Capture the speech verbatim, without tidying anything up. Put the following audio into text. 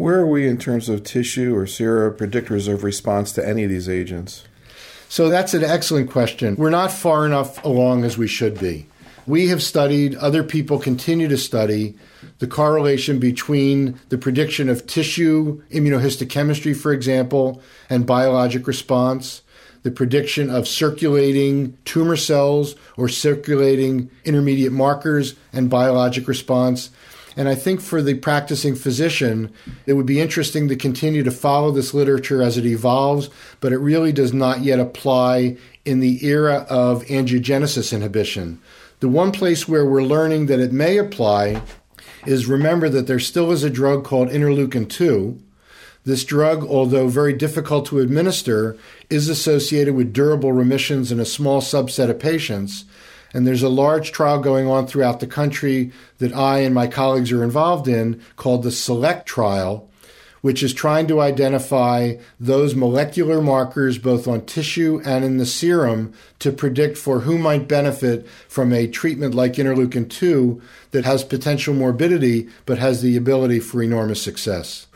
Where are we in terms of tissue or sera predictors of response to any of these agents? So that's an excellent question. We're not far enough along as we should be. We have studied, other people continue to study, the correlation between the prediction of tissue immunohistochemistry, for example, and biologic response, the prediction of circulating tumor cells or circulating intermediate markers and biologic response. And I think for the practicing physician, it would be interesting to continue to follow this literature as it evolves, but it really does not yet apply in the era of angiogenesis inhibition. The one place where we're learning that it may apply is, remember that there still is a drug called interleukin two. This drug, although very difficult to administer, is associated with durable remissions in a small subset of patients. And there's a large trial going on throughout the country that I and my colleagues are involved in called the SELECT trial, which is trying to identify those molecular markers both on tissue and in the serum to predict for who might benefit from a treatment like interleukin two that has potential morbidity but has the ability for enormous success.